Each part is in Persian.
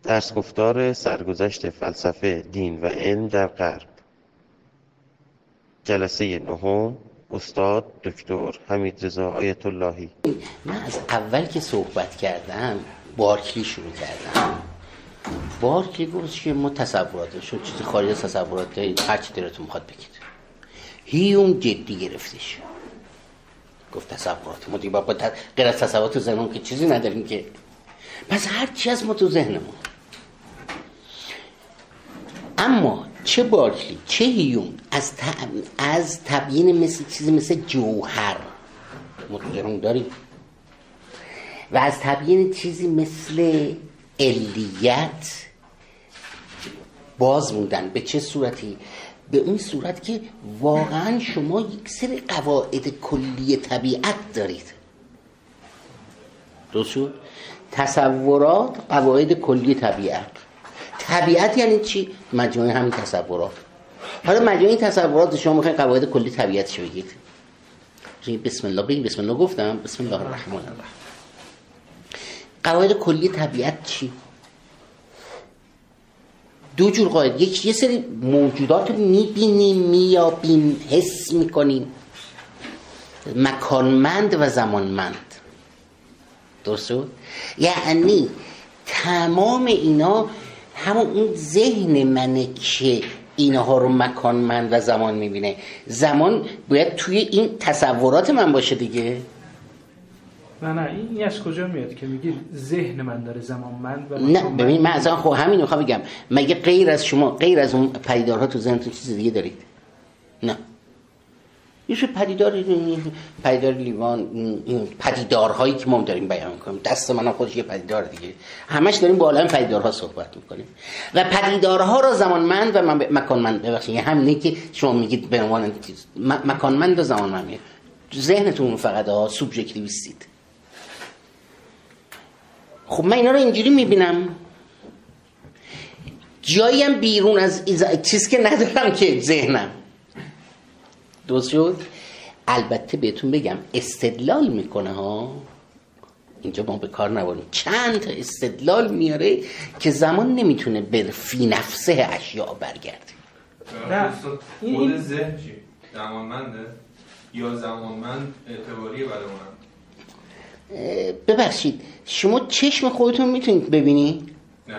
درس گفتار سرگذشت فلسفه، دین و علم در غرب. جلسه نهم، استاد دکتر حمیدرضا آیت اللهی. من از اول که صحبت کردم بارکلی شروع کردم. بارکلی گفت که ما تصوراتشون چیزی خارج از تصورات هر چی دلتون میخواد بگید. هیوم جدی گرفتش، گفت تصورات ما دیگه با غیر از تصورات ذهنمون که چیزی نداریم که، پس هر چی از ما تو ذهنمون. اما چه بارکلی چه هیوم از تبیین مثل چیزی مثل جوهر ما تو ذهنمون داریم و از تبیین چیزی مثل علیت باز موندن. به چه صورتی؟ به اون صورت که واقعا شما یک سری قواعد کلی طبیعت دارید. درست شد؟ تصورات قواعد کلی طبیعت. طبیعت یعنی چی؟ مجموعه همین تصورات. حالا مجموعه این تصورات شما میخواین قواعد کلی طبیعت چی بگید؟ بسم الله بگید. بسم الله گفتم. بسم الله الرحمن الرحیم. قواعد کلی طبیعت چی؟ دو جور قاعده. یه سری موجودات رو میبینیم، میابیم، حس میکنیم، مکانمند و زمانمند. درسته؟ یعنی تمام اینا همون اون ذهن منه که اینها رو مکانمند و زمان میبینه. زمان باید توی این تصورات من باشه دیگه. نه این از کجا میاد که میگی ذهن من داره زمانمند و نه ببین من اصلا خب همین رو بگم. مگه غیر از شما، غیر از اون پدیدارها تو ذهنتون چیز دیگه دارید؟ نه. یه شو پدیدار لیوان، این پدیدارهایی که ما داریم بیان میکنیم، دست منم خودش یه پدیدار دیگه، همش داریم با عالم پدیدارها صحبت میکنیم و پدیدارها رو زمانمند و مکانمند ببخشید همینه که شما میگید به عنوان مکانمند و زمانمند. ذهنتون فقط سوبژکتیویستید. خب من اینا رو اینجوری میبینم، جاییم بیرون از چیز که ندارم که ذهنم. درست شد؟ البته بهتون بگم استدلال میکنه ها، اینجا ما به کار نبریم. چند تا استدلال میاره که زمان نمیتونه به فی نفسه اشیاء برگرده. نه خود ذهن چی؟ زمانمنده؟ یا زمانمند اعتباریه برای اونم؟ ببخشید شما چشم خودتون میتونید ببینی؟ نه.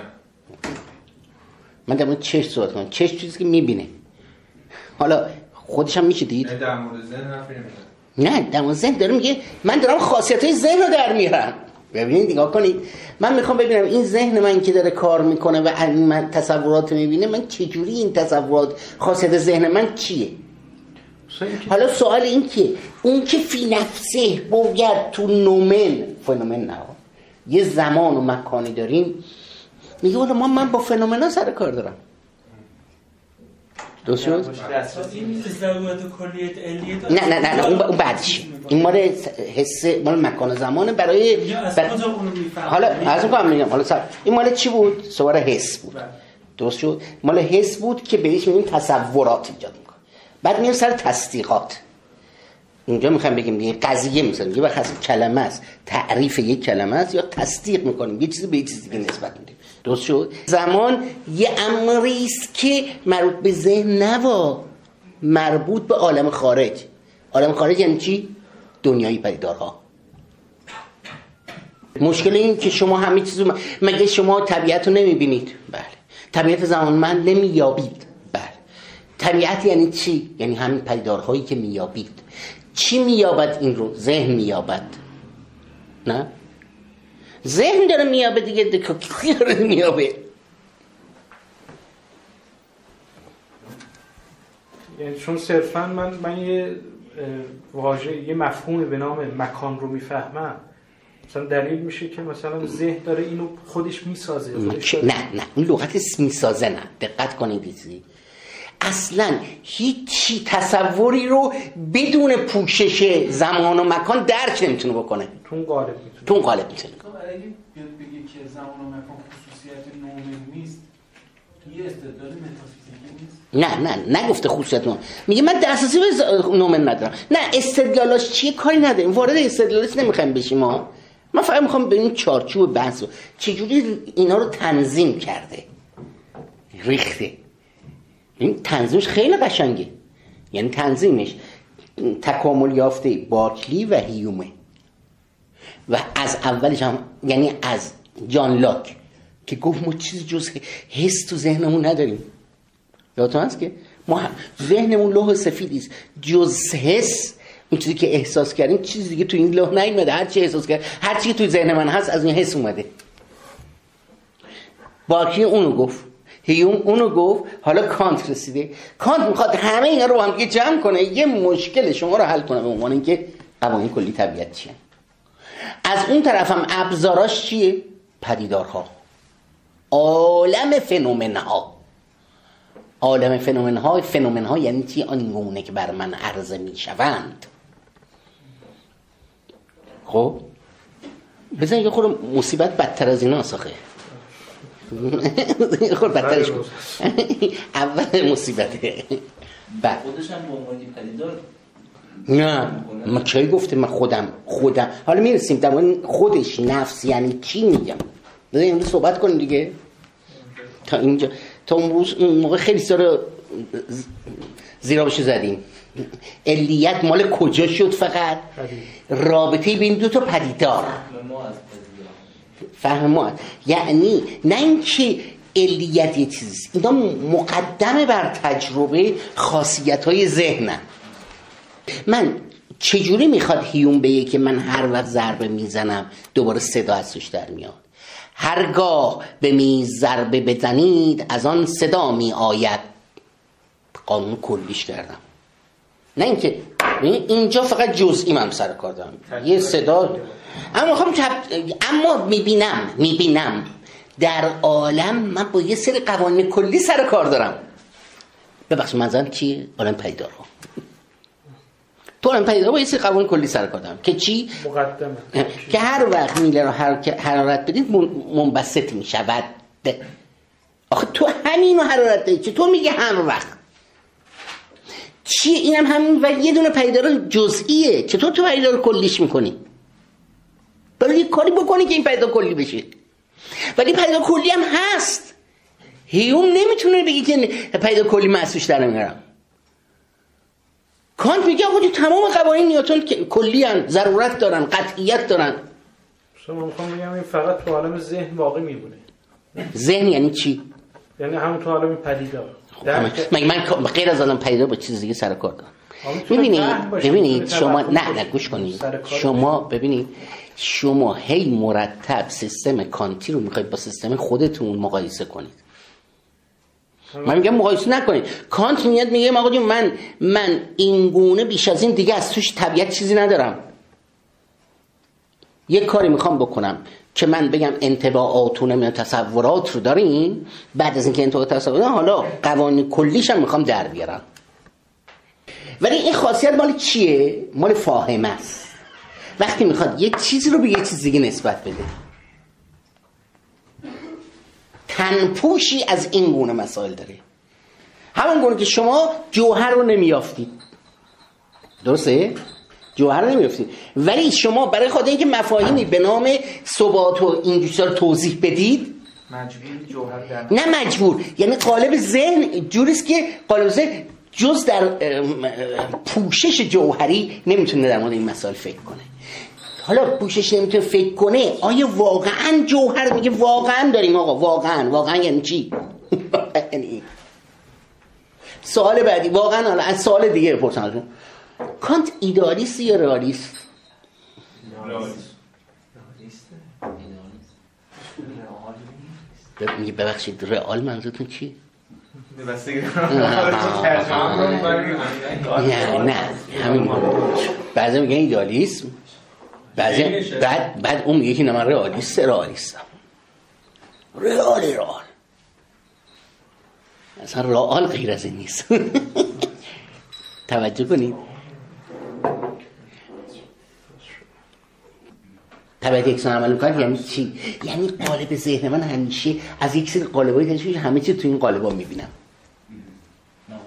من در مورد چشم صحبت کنم. چشم چیزی که میبینه. حالا خودش هم میشه دید؟ نه در مورد ذهن حرفی نمیزنه. نه در مورد ذهن داره میگه من دارم خاصیت‌های ذهن رو در میارم. ببینید نگاه کنید، من میخوام ببینم این ذهن من که داره کار میکنه و من تصورات میبینه، من چجوری این تصورات خاصیت ذهن من چیه؟ حالا سوال این که اون که فی نفسه باید تو فنومن نه یه زمان و مکانی داریم، میگه والا من با فنومنا سر کار دارم. درست شد؟ نه اون بعدش. این مال حس مال مکان و زمانه برای حالا از اون میگم حالا این مال چی بود؟ صور حس بود. درست شد؟ مال حس بود که بهش میگیم تصورات ایجاد میکنه. بعد میام سر تصدیقات. اینجا میخوام بگیم دیگه قضیه مثلا یه وقت کلمه است، تعریف یک کلمه است، یا تصدیق میکنیم یه چیزی به یه چیزی دیگه نسبت میدیم. درست شد؟ زمان یه امری است که مربوط به ذهن نوا، مربوط به عالم خارج. عالم خارج یعنی چی؟ دنیای پدیدارها. مشکل این که شما همه چیزو مگه شما طبیعت رو نمیبینید؟ بله. طبیعت زمانمند نمییابید؟ بله. طبیعت یعنی چی؟ یعنی همین پدیدارهایی که مییابید. چی مییابد این رو؟ ذهن مییابد. نه؟ ذهن داره مییابه دیگه، کی داره مییابه؟ یعنی چون صرفا من یه واژه، یه مفهوم به نام مکان رو میفهمم، مثلا دلیل میشه که مثلا ذهن داره اینو خودش میسازه. نه این لغت میسازه نه. دقت کنید دیدی اصلا هیچی تصوری رو بدون پوشش زمان و مکان درک نمیتونه بکنه. تو اون قالب میتونه. برای بیاد بگه که زمان و مکان خصوصیت نومن نیست، یه استدلال متافیزیکی نیست؟ نه نگفته خصوصیت نومن. میگه من دسترسی به نومن ندارم. نه استدلالاش چیه کاری نداریم، وارد استدلالاش نمیخوایم بشیم ما. من فقط میخوام به این چارچوب بحث رو چجوری اینا رو تنظیم کرده، ریخته. این تنظیمش خیلی قشنگه، یعنی تنظیمش تکامل یافته بارکلی و هیومه و از اولش هم یعنی از جان لاک که گفت ما چیزی جز حس تو ذهنمون نداریم. یادتون هست که ما ذهنمون لوح سفیدی است، جز حس اون چیزی که احساس کردیم چیزی دیگه تو این لوح نیومده. هر چی احساس کرد، هر چی که تو ذهن من هست از این حس اومده. بارکلی اونو گفت، هیوم اونو گفت، حالا کانت رسیده. کانت میخواد همه اینا رو هم جمع کنه، یه مشکل شما رو حل کنه به عنوان اینکه قوانین کلی طبیعت چیه. از اون طرف هم ابزاراش چیه؟ پدیدارها، عالم فنومنها. عالم فنومنها یعنی چی؟ آنگونه که بر من عرضه میشوند. خب بزن یه خورده مصیبت بدتر از اینا ساخه. یه خورده بدترش کن. اول مصیبته بعد خودش هم به عنوان پدیدار. نه من کی گفته من خودم حالا میرسیم در مورد خودش نفس یعنی چی میگم. بذار امروز صحبت کنیم دیگه. تا اینجا تا اون موقع خیلی سارا زیرابشو زدیم. علیت مال کجا شد؟ فقط رابطه بین دو تا پدیدار. فهم ما یعنی نه اینکه علیت یه چیزیست، اینا مقدمه بر تجربه خاصیت‌های ذهنن. من چجوری میخواد هیوم بگه که من هر وقت ضربه میزنم دوباره صدا از توش در میاد؟ هرگاه به میز ضربه بزنید از آن صدا می آید. قانون کلیش کردم، نه اینکه اینجا فقط جزئی من سر کار دارم یه صدا. اما میبینم در عالم من با یه سری قوانین کلی سر کار دارم. ببخشید منظورم چیه؟ عالم پدیدارها. تو عالم پدیدارها با یه سری قوانین کلی سر کار دارم که چی؟ مقدمه که هر وقت میله رو حرارت بدید منبسط میشود. آخه تو همینو حرارت بدید چطور میگه هر وقت؟ چیه؟ اینم همین و یه دونه پدیدار جزئیه. چطور تو پدیدار کلیش میکنی؟ برای یه کاری بکنی که این پدیدار کلی بشه. ولی پدیدار کلی هم هست. هیوم نمیتونه بگی که پدیدار کلی محسوس در نمیارم. کانت میگه آقا تمام قوانین نیوتن کلی هن، ضرورت دارن، قطعیت دارن. شما میخوام بگم این فقط تو عالم ذهن واقع میمونه. ذهن یعنی چی؟ یعنی همون تو عالم پدیدار. من غیر از عالم پدیدار با چیز دیگه سر کار دارم. ببینید شما نه گوش کنید. شما ببینید شما هی مرتب سیستم کانتی رو میخواید با سیستم خودتون مقایسه کنید. من میگم مقایسه نکنید. کانت میاد میگه آقا جون من این گونه بیش از این دیگه از توش طبیعت چیزی ندارم. یک کاری میخوام بکنم که من بگم انطباعاتون من تصورات رو دارین، بعد از اینکه انطباعات تصورات حالا قوانین کلیش هم میخوام در بیارم. ولی این خاصیت مال چیه؟ مال فاهمه است. وقتی میخواد یک چیزی رو به یک چیز دیگه نسبت بده. تنپوشی از این گونه مسائل داره. همون گونه که شما جوهر رو نمیافتید، درسته؟ جوهر رو نمیافتید، ولی شما برای خاطر اینکه مفاهیمی به نام ثبات و این چیزا رو توضیح بدید مجبور جوهر در نه مجبور، یعنی قالب ذهن جوریست که قالب ذهن جز در پوشش جوهری نمیتونه در مورد این مسائل فکر کنه. حالا پوشش نمیتونه فکر کنه آیا واقعا جوهر میگه واقعا داریم آقا واقعا یعنی چی؟ یعنی سوال بعدی واقعا حالا از سوال دیگه بپرسم کانت ایدالیست یا رئالیست؟ ببخشید رئال منظورتون چی؟ نه همین بعضی میگن ایدالیسم، بعضی بعد اون میگه که نه من رئالیستم. رئال اصلا رئال غیر از این نیست. توجه کنید. طبیعت یکسان عمل میکنه یعنی چی؟ یعنی قالب ذهن من همیشه از یک سری قالب‌های تشکیل همه چی تو این قالب‌ها میبینم.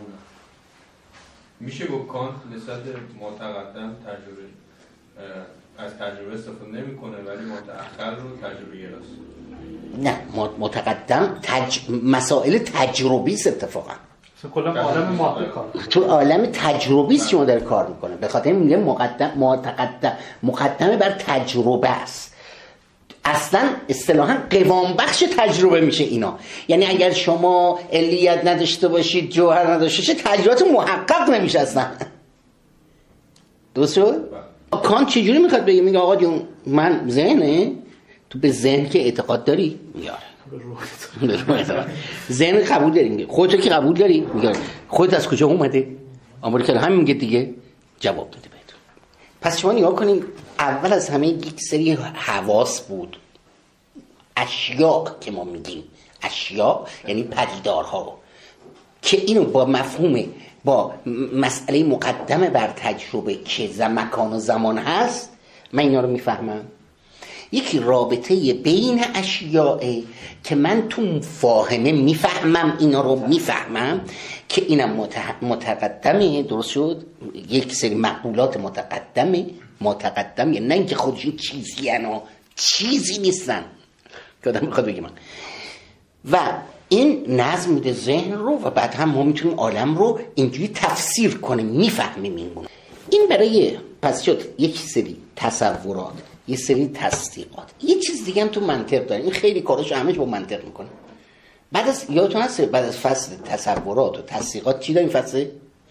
میشه با کانت نسبت معتقدن تجربه از تجربه استفاده نمیکنه ولی متأخر رو تجربه گراست. نه متقدم مسائل تجربی است اتفاقا. کلا عالم ماده کار تو عالم تجربی است شما داره کار میکنه. به خاطر این میگه مقدمه بر تجربه است. اصلا اصطلاحا قوام بخش تجربه میشه اینا. یعنی اگر شما علیت نداشته باشید، جوهر نداشته باشید، تجربات محقق نمیشه اصلا. درست شد؟ کانت چجوری میخواد بگه؟ میگه آقا جون من ذهنه، تو به ذهن که اعتقاد داری؟ میاره ذهن قبول داری؟ میگه خودت که قبول داری؟ میگه خودت از کجا اومده؟ آمریکا همین میگه دیگه. جواب داده بهتون. پس شما نگاه کنید، اول از همه یک سری حواس بود، اشیاء که ما میگیم، اشیاء یعنی پدیدارها رو، که اینو با مفهوم، با مسئله مقدمه بر تجربه که مکان و زمان هست، من اینا رو میفهمم. یکی رابطه بین اشیاء که من تو فاهمه میفهمم، اینا رو میفهمم که اینم متقدمه. درست شد؟ یک سری مقولات متقدم، یعنی نه اینکه خودشون چیزی انا چیزی نیستن که آدم بخواد بگه من. و این نظم میده ذهن رو و بعد هم ما میتونیم عالم رو اینجوری تفسیر کنیم، میفهمیم اینگونه. این برای پس شد یک سری تصورات، یه سری تصدیقات. یه چیز دیگه هم تو منطق داره. این خیلی کاراشو همش با منطق میکنه. بعد از یادتون هست بعد از فصل تصورات و تصدیقات چی داریم؟ فصل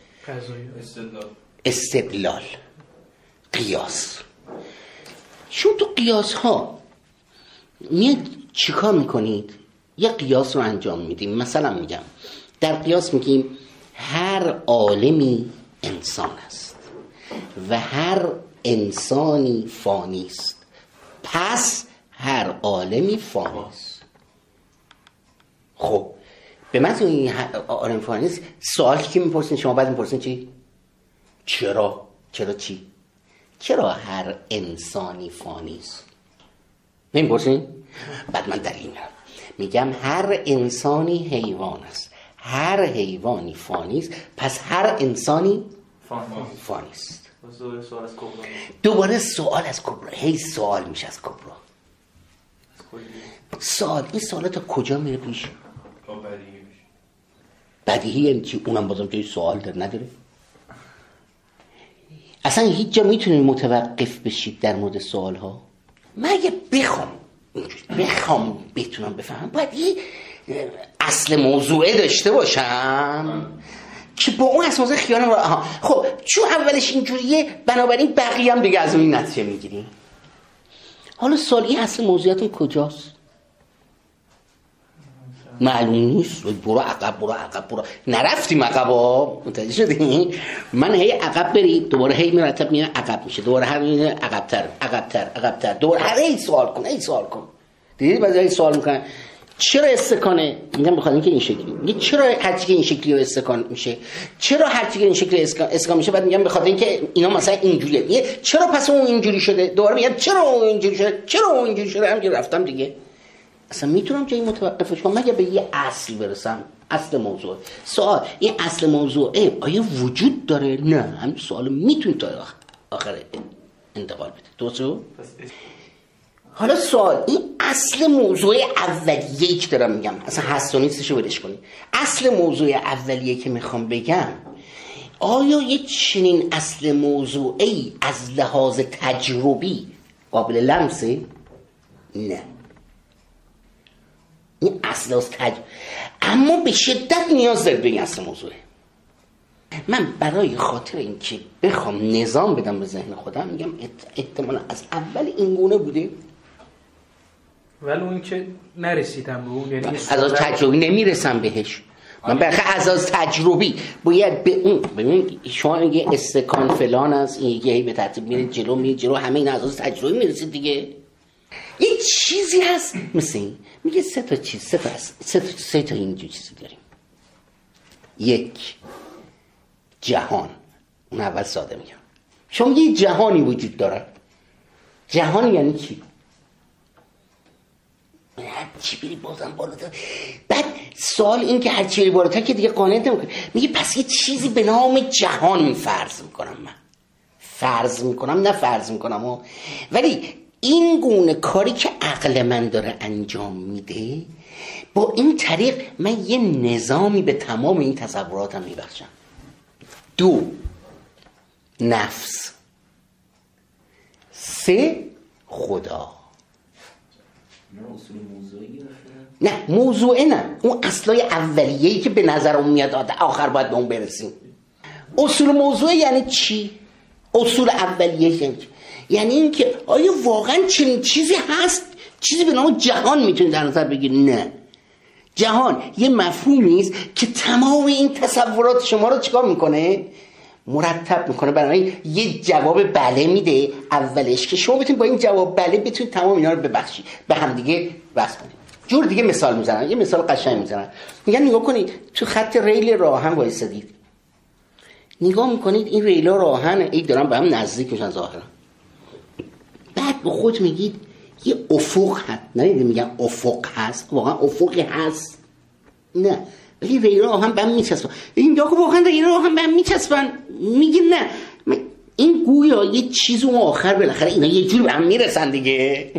استدلال، قیاس. شما تو قیاس ها چیکار میکنید؟ یه قیاس رو انجام میدیم. مثلا میگم در قیاس میگیم هر عالمی انسان است و هر انسانی فانی است، پس هر عالمی فانی است. خب به من این عالم فانی است، سوال که میپرسین شما بعد میپرسین چی؟ چرا چی؟ چرا هر انسانی فانی است؟ نمیپرسین؟ بعد من دلیل میگم هر انسانی حیوان است، هر حیوانی فانی است، پس هر انسانی فانی است. دوباره سوال از کبرا، هی سوال میشه از کبرا. این سوالات تا کجا میره پیش؟ بدیهی یعنی چی؟ اونم بازم جای سوال نداره. اصلا هیچ جا میتونید متوقف بشید در مورد سوال ها؟ من اگه بخوام بتونم بفهمم باید یه اصل موضوعه داشته باشم که با اون اصل موضوع خیالم رو خب چون اولش اینجوریه بنابراین بقیه هم دیگه از اون نتیجه میگیریم. حالا سوال این اصل موضوعیتون کجاست؟ معلوم نیست. برو عقب نرفتیم عقبا، متوجه شدین؟ من هی عقب برید، دوباره هی مرتب میاد عقب میشه، دوباره هر میاد عقب‌تر، دوباره هر هی سوال کن. دیدید بعضی هی سوال میکنن چرا استکانه؟ میگم بخاطر اینکه این شکلی. میگه چرا هر چیزی این شکلی رو استکان میشه؟ چرا هر چیزی این شکلی استکان میشه؟ بعد میگم بخاطر اینکه اینا مثلا اینجوریه. میگه چرا پس اون اینجوری شده؟ دوباره میگم چرا اون اینجوری شده؟ همین رفتم دیگه. اصلا میتونم جایی متوقفش کنم مگه به یه اصل برسم؟ اصل موضوع. سوال این اصل موضوعه آیا وجود داره؟ نه. همین سوال میتونی تا آخر انتقال بده. درسته؟ حالا سوال این اصل موضوع اولیه‌ای که دارم میگم، اصلا هست و نیستشو ولش کنی. اصل موضوع اولیه‌ای که میخوام بگم، آیا یه چنین اصل موضوعی از لحاظ تجربی قابل لمسه؟ نه. این اصل از تجربه، اما به شدت نیاز داره به این اصل موضوعه. من برای خاطر اینکه بخوام نظام بدم به ذهن خودم میگم احتمالا از اول این گونه بوده، ولی اون که نرسیدم به اون، یعنی از تجربی نمیرسم بهش. من برخلاف از تجربی باید به اون. ببین شما میگه استکان فلان است، این یه به ترتیب میره جلو همه اینا از تجربی میرسید دیگه. یه چیزی هست مثل این، میگه سه تا اینجور چیزی داریم. یک، جهان. اون اول ساده میگم. شما یه جهانی وجود داره. جهان یعنی چی؟ هرچی بری بازم بالاتر. بعد سوال این که هرچی بری بالاتر که دیگه قانع نمیکنه. میگه پس یه چیزی به نام جهان فرض میکنم من. فرض میکنم، نه فرض میکنم ولی این گونه کاری که عقل من داره انجام میده، با این طریق من یه نظامی به تمام این تصوراتم میبخشم. 2 نفس، 3 خدا. نه موضوعه، نه اون اصلای اولیه‌ای که به نظرم میاد آخر باید به اون برسیم. اصول موضوع یعنی چی؟ اصول اولیه یعنی این که آیا واقعا چنین چیزی هست؟ چیزی به نام جهان میتونی در نظر بگیری؟ نه. جهان یه مفهومی است که تمام این تصورات شما رو چیکار میکنه؟ مرتب میکنه، برای یه جواب بله میده اولش که شما بتونید با این جواب بله بتونید تمام اینا رو ببخشید، به هم دیگه بس کنید. جور دیگه مثال میزنن، یه مثال قشنگ میزنن، میگن نگاه کنید تو خط ریل راهن وایسادید، نگاه میکنید این ریلا راهن ای دارن به هم نزدیک میشن ظاهرا، بعد به خود میگید یه افق هست، نه میگن افق هست، واقعا افقی هست؟ نه، ولی ریلا راهن به هم میچسبن. این واقعا ریلا راهن به هم میچسبن؟ میگه نه، این گویا یه چیز اون آخر بالاخره اینا یه جور به هم میرسن دیگه.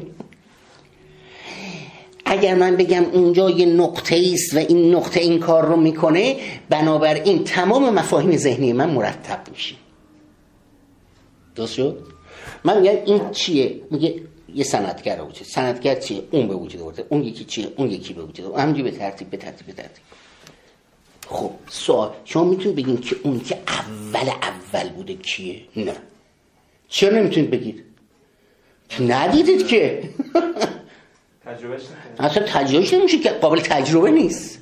اگر من بگم اونجا یه نقطه است و این نقطه این کار رو میکنه، بنابراین تمام مفاهیم ذهنی من مرتب میشه. درست شد؟ من میگم این چیه؟ میگه یه صنعتگر رو وجود. صنعتگر چیه؟ اون به وجود آورده. اون یکی چیه؟ اون یکی به وجود آورده. همینجوری به ترتیب. خب سوال، شما میتونید بگید که اون که اول بوده کیه؟ نه. چرا نمیتونید بگید؟ ندیدید که. اصلا تجربهش نمیشه که قابل تجربه نیست.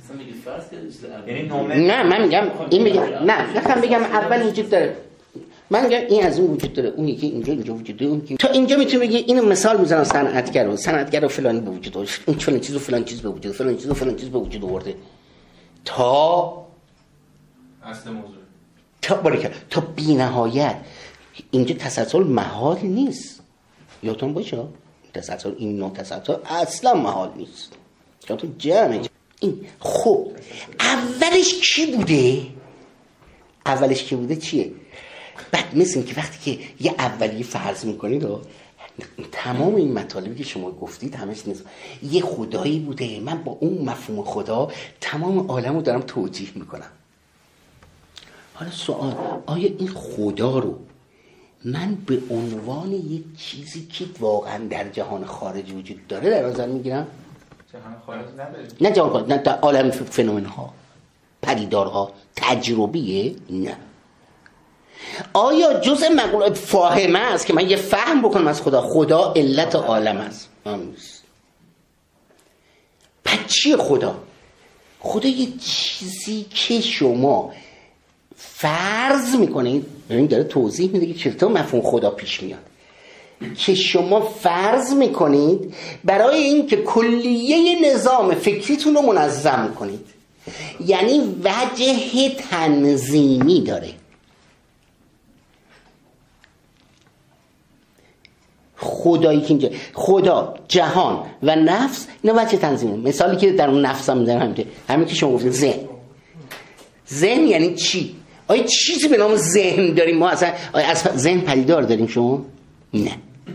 نه من میگم این میگه نه نخوام بگم اول وجود داره، من میگم این از این وجود داره، اون یکی اینجا وجود داره، اون تا اینجا میتونی بگی. اینو مثال میزنم صنعتگر رو فلانی به وجود آورد، این فلان چیز و فلان چیز به وجود، فلان چیز و فلان چیز به وجود آورده، تا اصل موضوع تا بی‌نهایت. اینجا تسلسل محال نیست، یادتون باشه تسلسل، این نوع تسلسل اصلا محال نیست. یادتون جمعه این. خب اولش کی بوده؟ اولش کی بوده چیه؟ بعد مثل این که وقتی که یه اولیه فرض میکنید و تمام این مطالبی که شما گفتید همش نیست، یه خدایی بوده، من با اون مفهوم خدا تمام عالم رو دارم توجیه میکنم. حالا سوال، آیا این خدا رو من به عنوان یک چیزی که واقعا در جهان خارج وجود داره در نظر میگیرم؟ جهان خارج نداره. نه جهان خارج، نه در عالم فنومن ها، پدیدارها، تجربیه؟ نه. آیا جزء مقوله فاهمه است که من یه فهم بکنم از خدا علت عالم است؟ نیست. پس چیه خدا؟ خدا یه چیزی که شما فرض میکنید، ببین داره توضیح میده که چطور مفهوم خدا پیش میاد، که شما فرض میکنید برای این که کلیه نظام فکریتون رو منظم کنید، یعنی وجه تنظیمی داره. خدایی که اینجا خدا، جهان و نفس اینا وجه تنظیمی. مثالی که در اون نفس هم میذارم همین که شما گفتید ذهن یعنی چی؟ آیا چیزی به نام ذهن داریم ما؟ اصلا آیا از ذهن پدیدار داریم شما؟ نه.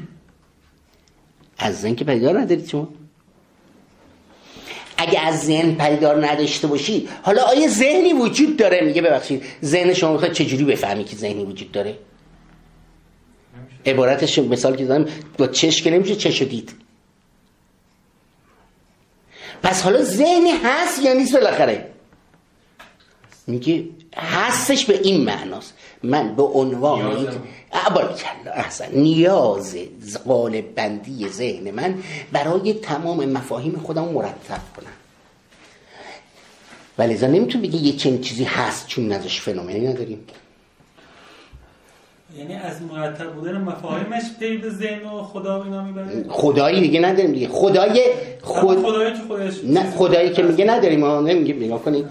از ذهن که پدیدار ندارید شما. اگه از ذهن پدیدار نداشته باشی، حالا آیا ذهنی وجود داره؟ میگه ببخشید ذهن شما میخواد چجوری بفهمی که ذهنی وجود داره؟ عبارتش مثال که دادم با چشم که نمیشه چشم دید. پس حالا ذهنی هست یا نیست؟ بالاخره میگه هستش به این معناست، من به عنوان نیاز قالب بندی ذهن من برای تمام مفاهیم خودم مرتب کنم. ولی لذا نمیتون بگی یه چنین چیزی هست چون نزاش فنومنی نداریم. یعنی از مرتب بودن مفاهیمش پی به ذهن و خدا اینا میبره؟ خدایی دیگه نداریم دیگه. خدایی که خودش نه، خدایی که میگه نداریم، ما نمیگیم. نگاه کنید،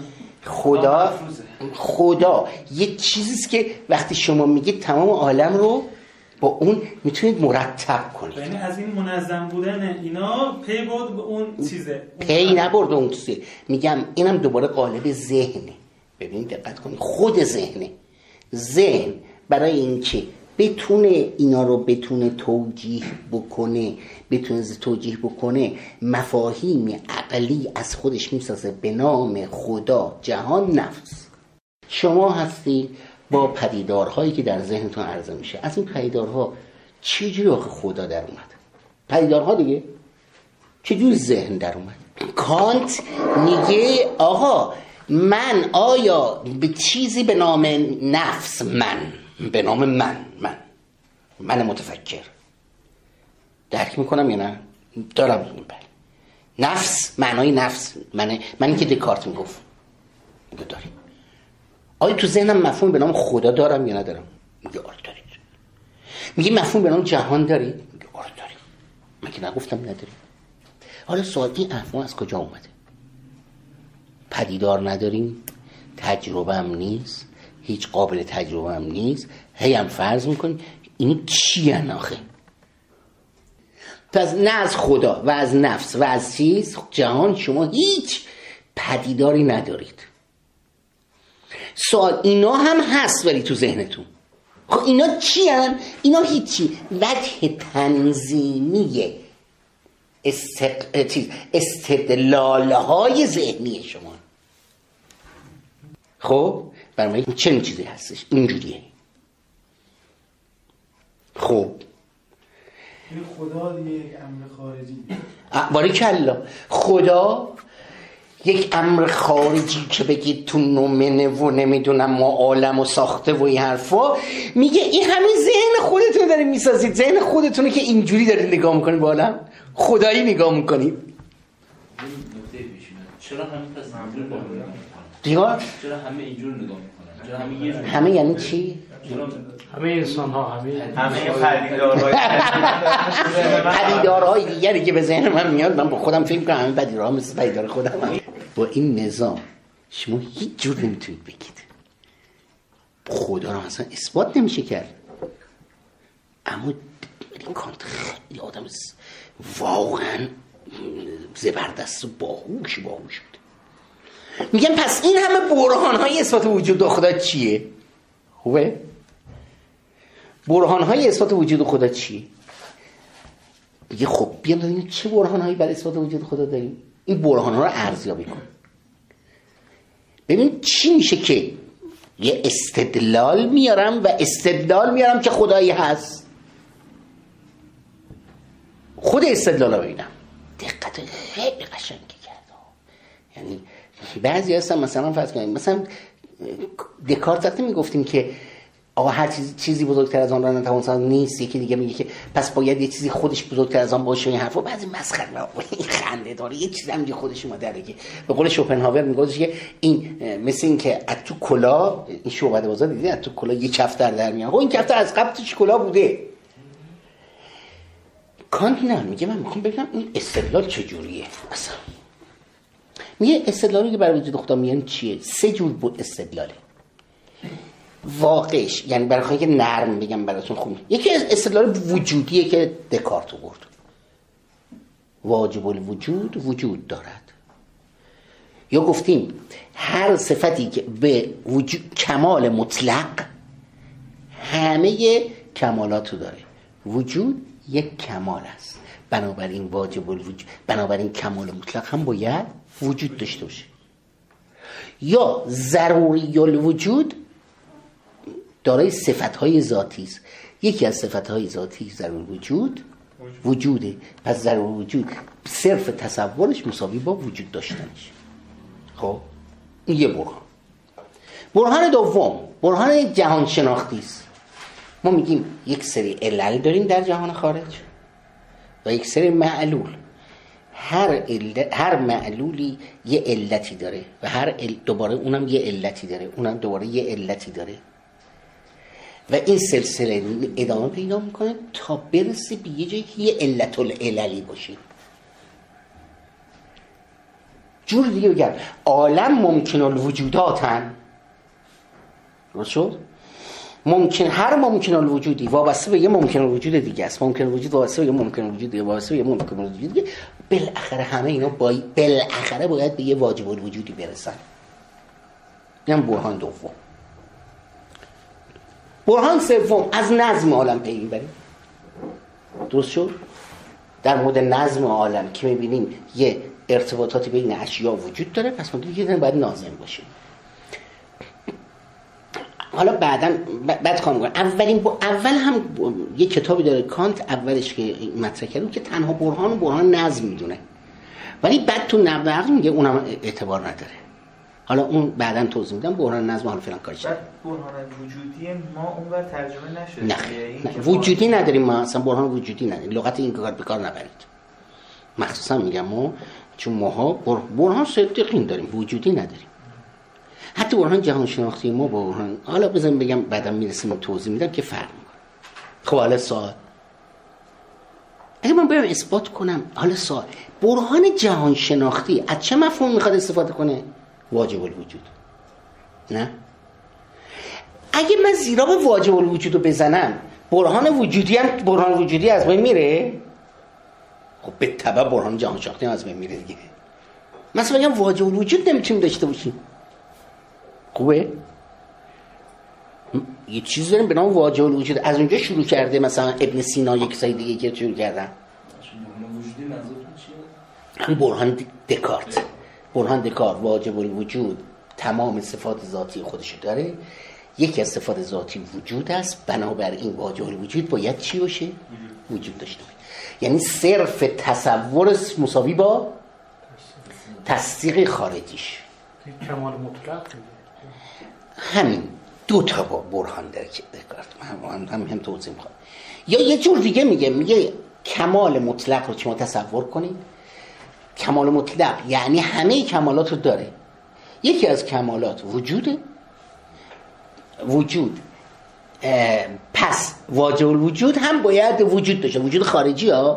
خدا یه چیزیست که وقتی شما میگید تمام عالم رو با اون میتونید مرتب کنید. یعنی از این منظم بودن اینا پی برد به اون چیزه؟ پی نبرد اون چیزه. میگم اینم دوباره قالب ذهنه. ببینید دقت کنید، خود ذهن برای اینکه بتونه اینا رو توجیه بکنه مفاهیم عقلی از خودش میسازه به نام خدا، جهان، نفس. شما هستی با پدیدارهایی که در ذهنتون عرضه میشه. از این پدیدارها چجوری آخه خدا در اومد؟ پدیدارها دیگه چجوری ذهن در اومد؟ کانت میگه آقا من آیا به چیزی به نام نفس، به نام من متفکر درک میکنم یا نه؟ دارم. بله. نفس، معنای نفس منی که دکارت میگفت میگه داریم. آیا تو ذهنم مفهوم به نام خدا دارم یا ندارم؟ میگه آره دارید. میگه مفهوم به نام جهان دارید؟ میگه آره داریم. من که نگفتم نداریم. حالا سوال این مفهوم از کجا اومده؟ پدیدار نداریم، تجربه هم نیست، هیچ قابل تجربه هم نیست، هی هم فرض میکنیم. این چیه آخه؟ پس نه از خدا و از نفس و از چیز جهان شما هیچ پدیداری ندارید. سوال اینا هم هست ولی تو ذهنتون. خب اینا چی هن؟ اینا هیچی، وجه تنظیمی استدلالهای ذهنی شما. خب برای من چنین چیزی هستش، اینجوریه. خب این خدا دیگه یک امر خارجی. باریکلا، خدا یک امر خارجی که بگید تو نومنه و نمیدونم ما عالم و ساخته و این حرفا، میگه این همین ذهن خودتون دارید میسازید. ذهن خودتونه که اینجوری دارید نگاه میکنید به عالم، خدایی نگاه میکنید. چرا همه پس اینجور نگاه میکنن؟ دیگه چرا همه اینجور نگاه میکنن؟ چرا همه یه جور؟ همه یعنی چی؟ همه انسان ها، همه پدیدارهای دیگری که به ذهن من میاد، من با خودم فکر کنم همه پدیدارها مثل پدیدار خودم. با این نظام شما هیچ جور نمیتونید بگید خدا رو اصلا اثبات نمیشه کرد. اما کانت خیلی آدم واقعا زبردست و باهوش بود. میگم پس این همه برهان‌های اثبات وجود خدا چیه؟ خوبه؟ برهان‌های اثبات وجود خدا چیه؟ میگه خب بیام ببینیم چه برهان‌هایی برای اثبات وجود خدا داریم. این برهان‌ها رو ارزیابی کن. ببین چی میشه که یه استدلال میارم که خدایی هست. خود استدلال رو ببینم. دقت خیلی قشنگی کرده. یعنی بعضی هستن مثلا فرض کنیم مثلا دکارت وقتی میگفتیم که آقا هر چیزی بزرگتر از آن را نتوان نیست، یکی دیگه میگه که پس باید یه چیزی خودش بزرگتر از آن باشه. این حرفا بعضی مسخره این خنده داره. یه چیزی هم خودش اومده که به قول شوپنهاور میگه که این مثل این که از تو کلا این شعبده بازار دیدین از تو کلا یه کفتر در میاد. این کفتر از قبل توش کلا بوده. کانت نه، میگه من میخوام ببینم این استدلال چجوریه. اصلا میگه استدلالی که برای وجود خدا میان چیه؟ 3 جور بود استدلاله. واقعش یعنی برای خواهی که نرم بگم براتون خوب، یکی استدلال وجودیه که دکارت آورد. واجب الوجود وجود دارد. یا گفتیم هر صفتی که به وجود کمال مطلق همه کمالاتو داره. وجود یک کمال است، بنابراین واجب الوجود، بنابراین کمال مطلق هم باید وجود داشته باشه. یا ضروری الوجود دارای صفت‌های ذاتی است. یکی از صفت‌های ذاتی ضروری وجوده. پس ضروری وجود صرف تصورش مساوی با وجود داشتنش. خب این یه برهان دوم برهان جهان شناختی است. ما میگیم یک سری علل داریم در جهان خارج و یک سری معلول. هر معلولی یه علتی داره و دوباره اونم یه علتی داره، اونم دوباره یه علتی داره و این سلسله ادامه پیدا میکنه تا برسه به یه جایی که یه علت العللی باشه. جور دیگه بگم عالم ممکن الوجوداتن. درست شد؟ هر ممکن الوجودی وابسته به یه ممکن الوجود دیگه است. ممکن الوجود وابسته به یه ممکن الوجود دیگه، وابسته به یه ممکن الوجود دیگه. بالاخره همه اینا بالاخره باید به یه واجب الوجودی برسن. این برهان دوم. برهان سوم از نظم عالم پی میبریم. درست شد؟ در مورد نظم عالم که میبینیم یه ارتباطاتی بین اشیا وجود داره، پس ما دیگه باید ناظم باشیم. حالا بعد کار میکنم. اول هم یه کتابی داره کانت اولش که مطرح کرده که تنها برهان نظم میدونه، ولی بعد تو نقد عقل میگه اونم اعتبار نداره. حالا اون بعداً توضیح میدم برهان نظم حالا فلان کارش. بعد برهان وجودی ما اونور ترجمه نشده. نه وجودی نداریم ما، اصلا برهان وجودی نداریم. لغت این کار به کار نبرید. مخصوصا میگم ما چون ماها برهان صدقین داریم، وجودی نداریم. حتی برهان جهان شناختی ما با برهان، حالا بزنیم بگم بعدم میرسیم توضیح میدم که فرق میکنه. خب حالا سوال، اگه من بیام اثبات کنم، حالا سوال، برهان جهان شناختی از چه مفهوم میخواد استفاده کنه؟ واجب الوجود. نه اگه من زیرا به واجب الوجود رو بزنم، برهان وجودی از بین میره؟ خب به تبع برهان جهان شناختی از بین میره دیگه. مثلا بگم واجب الوجود نمیتونیم داشته باشیم. خوبه؟ یه چیز داریم به نام واجب الوجود، از اونجا شروع کرده. مثلا ابن سینا یک سری دیگه که شروع کردن. وجودی منظورتون چیه؟ هم برهان دکارت واجب الوجود تمام صفات ذاتی خودشو داره. یکی از صفات ذاتی وجود است، بنابراین واجب الوجود باید چی باشه؟ وجود داشته باشه. یعنی صرف تصور مساوی با تصدیق خارجیش. کمال مطلق همین دو تا با برهان داره که دکارت هم توضیح میخواد. یا یه جور دیگه میگه کمال مطلق رو شما تصور کنید. کمال مطلق یعنی همه کمالات رو داره. یکی از کمالات وجوده. وجود پس واجب الوجود هم باید وجود داشته، وجود خارجی ها.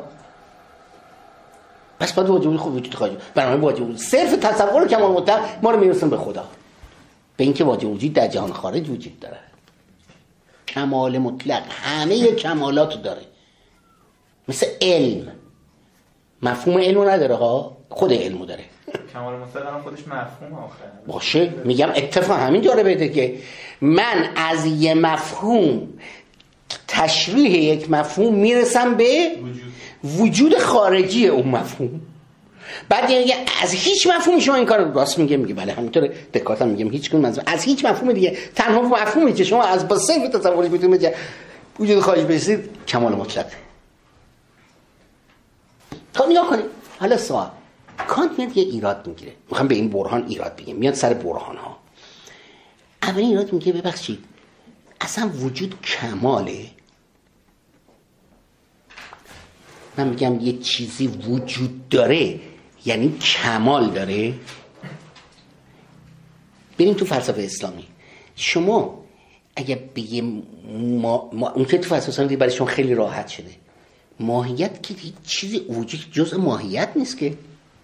پس باید واجب وجود خارجی، برای واجب الوجود صرف تصور کمال مطلق ما رو میرسن به خدا، به اینکه واجب الوجود در جهان خارج وجود داره. کمال مطلق همه کمالات داره. مثل علم، مفهوم علمو نداره ها، خود علمو داره. کمال مطلق هم خودش مفهوم آخر باشه. میگم اتفاق همین داره بده که من از یه مفهوم، تشریح یک مفهوم میرسم به وجود خارجی اون مفهوم. بعد یعنی از هیچ مفهومی شما این کارو راست میگه بله همینطوره. دکارت هم میگم هیچ کدوم از هیچ مفهوم دیگه، تنها مفهومی که شما از با صرف تصورش میتونید وجود خارجی برسید کمال مطلق. خب نگاه کنید. حالا سوال، کانت میاد یه ایراد میگیره، میخوام به این برهان ایراد بگم، میاد سر برهان ها. اولین ایراد میگه ببخشید اصلا وجود کماله. من میگم یه چیزی وجود داره یعنی کمال داره. بریم تو فلسفه اسلامی. شما اگه بگه اون که تو فلسفه اسلامی برای شما خیلی راحت شده، ماهیت که چیزی وجود جزء ماهیت نیست که.